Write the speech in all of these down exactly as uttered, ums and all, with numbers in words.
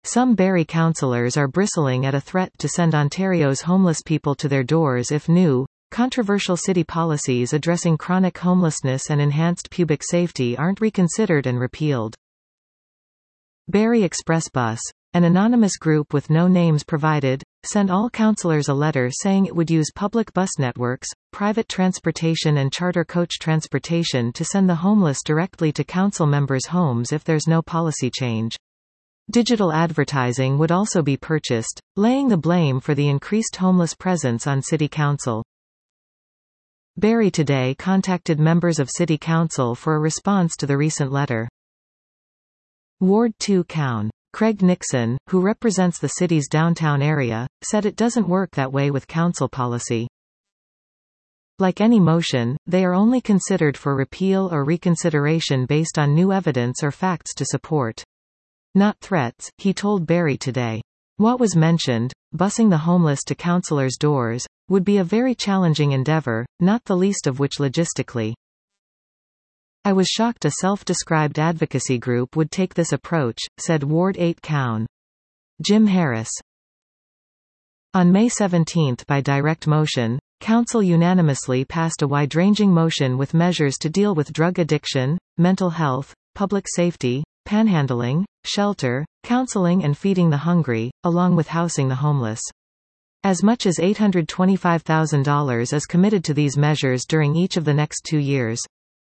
Some Barrie councillors are bristling at a threat to send Ontario's homeless people to their doors if new, controversial city policies addressing chronic homelessness and enhanced public safety aren't reconsidered and repealed. Barrie Express Bus, an anonymous group with no names provided, sent all councillors a letter saying it would use public bus networks, private transportation and charter coach transportation to send the homeless directly to council members' homes if there's no policy change. Digital advertising would also be purchased, laying the blame for the increased homeless presence on City Council. Barrie Today contacted members of City Council for a response to the recent letter. Ward two Cown. Craig Nixon, who represents the city's downtown area, said it doesn't work that way with council policy. Like any motion, they are only considered for repeal or reconsideration based on new evidence or facts to support. Not threats, he told Barrie Today. What was mentioned, busing the homeless to councillors' doors, would be a very challenging endeavour, not the least of which logistically. I was shocked a self-described advocacy group would take this approach, said Ward eight Cown. Jim Harris. On May seventeenth by direct motion, Council unanimously passed a wide-ranging motion with measures to deal with drug addiction, mental health, public safety, panhandling, shelter, counseling and feeding the hungry, along with housing the homeless. As much as eight hundred twenty-five thousand dollars is committed to these measures during each of the next two years.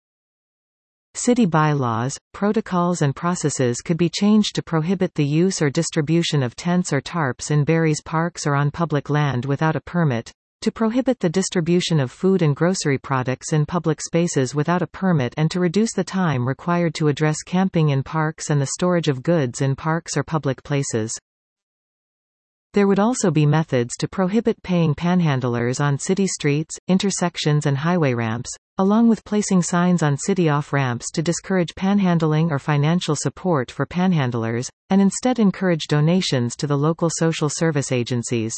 City bylaws, protocols and processes could be changed to prohibit the use or distribution of tents or tarps in Barrie's parks or on public land without a permit, to prohibit the distribution of food and grocery products in public spaces without a permit and to reduce the time required to address camping in parks and the storage of goods in parks or public places. There would also be methods to prohibit paying panhandlers on city streets, intersections and highway ramps, along with placing signs on city off-ramps to discourage panhandling or financial support for panhandlers, and instead encourage donations to the local social service agencies.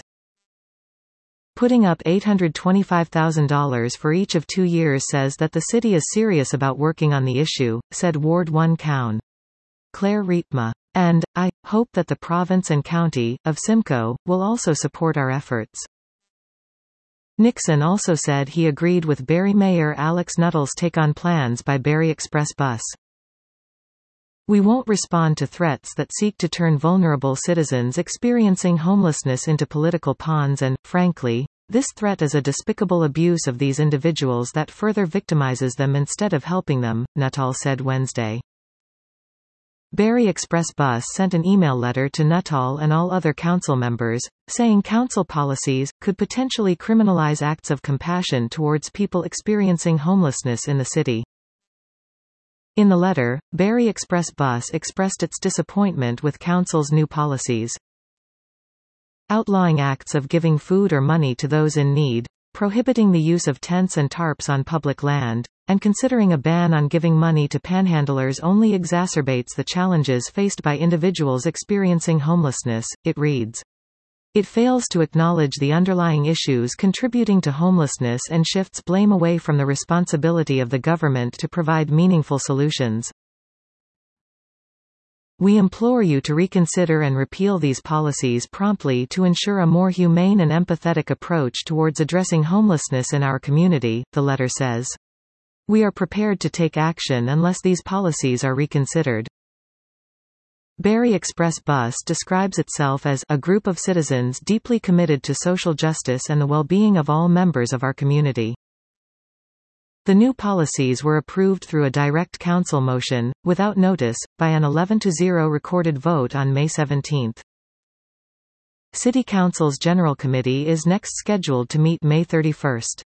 Putting up eight hundred twenty-five thousand dollars for each of two years says that the city is serious about working on the issue, said Ward one Cown. Claire Rietma. And, I, hope that the province and county, of Simcoe, will also support our efforts. Nixon also said he agreed with Barrie Mayor Alex Nuttall's take on plans by Barrie Express Bus. We won't respond to threats that seek to turn vulnerable citizens experiencing homelessness into political pawns and, frankly, this threat is a despicable abuse of these individuals that further victimizes them instead of helping them, Nuttall said Wednesday. Barrie Express Bus sent an email letter to Nuttall and all other council members, saying council policies could potentially criminalize acts of compassion towards people experiencing homelessness in the city. In the letter, Barrie Express Bus expressed its disappointment with council's new policies. Outlawing acts of giving food or money to those in need, prohibiting the use of tents and tarps on public land, and considering a ban on giving money to panhandlers only exacerbates the challenges faced by individuals experiencing homelessness, it reads. It fails to acknowledge the underlying issues contributing to homelessness and shifts blame away from the responsibility of the government to provide meaningful solutions. We implore you to reconsider and repeal these policies promptly to ensure a more humane and empathetic approach towards addressing homelessness in our community, the letter says. We are prepared to take action unless these policies are reconsidered. Barrie Express Bus describes itself as a group of citizens deeply committed to social justice and the well-being of all members of our community. The new policies were approved through a direct council motion, without notice, by an eleven to zero recorded vote on May seventeenth. City Council's General Committee is next scheduled to meet May thirty-first.